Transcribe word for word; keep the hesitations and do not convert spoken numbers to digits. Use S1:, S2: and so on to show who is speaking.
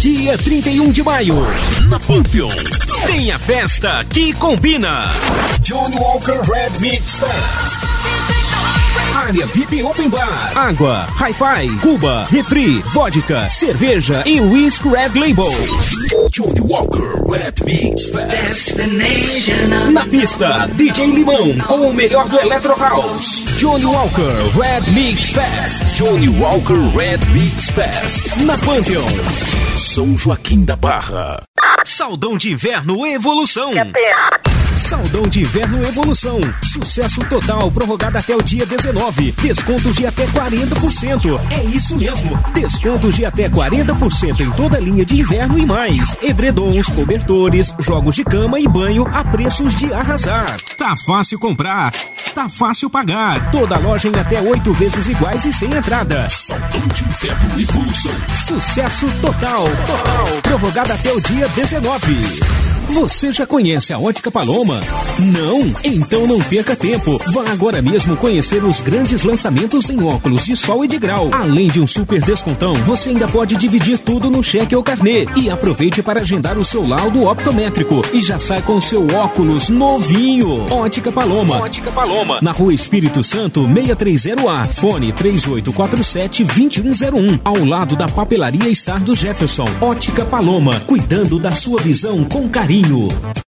S1: Dia trinta e um de maio, na Pantheon, tem a festa que combina. Johnny Walker Red Mix Fest. Área V I P Open Bar, água, hi-fi, Cuba, refri, vodka, cerveja e whisky Red Label. Johnny Walker Red Mix Fest. Na pista, D J Limão com o melhor do Electro House. Johnny Walker Red Mix Fest. Johnny Walker Red Mix Fest. Na Pantheon, São Joaquim da Barra. Saldão de Inverno Evolução. Saldão de Inverno Evolução. Sucesso total, prorrogado até o dia dezenove. Descontos de até quarenta por cento. É isso mesmo. Descontos de até quarenta por cento em toda a linha de inverno e mais. Edredons, cobertores, jogos de cama e banho a preços de arrasar. Tá fácil comprar. Tá fácil pagar. Toda loja em até oito vezes iguais e sem entrada. Saldão de Inverno Evolução. Sucesso total. Total. Prorrogado até o dia dezenove. Você já conhece a Ótica Paloma? Não? Então não perca tempo. Vá agora mesmo conhecer os grandes lançamentos em óculos de sol e de grau. Além de um super descontão, você ainda pode dividir tudo no cheque ou carnê. E aproveite para agendar o seu laudo optométrico. E já sai com o seu óculos novinho. Ótica Paloma. Ótica Paloma. Na Rua Espírito Santo, seiscentos e trinta A. Fone três oito quatro sete, dois um zero um. Ao lado da Papelaria Star do Jefferson. Ótica Paloma. Cuidando da sua visão com carinho.